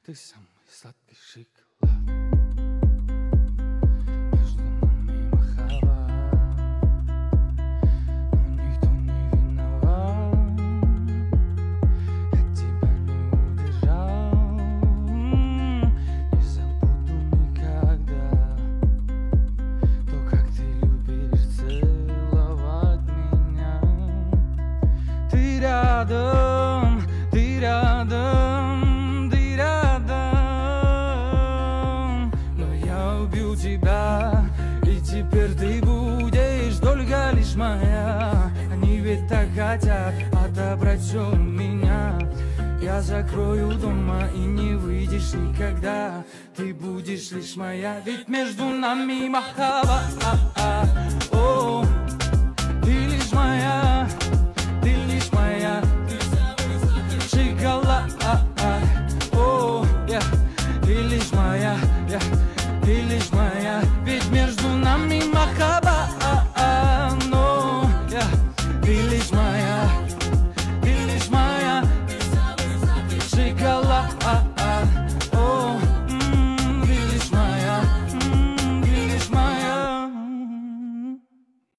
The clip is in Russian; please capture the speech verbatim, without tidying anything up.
Ты самый сладкий шоколад. Между нами махова, но никто не виноват. Я тебя не удержал, не забуду никогда. То, как ты любишь целовать меня. Ты рядом, ты рядом, ты рядом. Но я убью тебя, и теперь ты будешь только лишь моя. Они ведь так хотят отобрать все у меня. Я закрою дома и не выйдешь никогда. Ты будешь лишь моя, ведь между нами махава. О, ты лишь моя.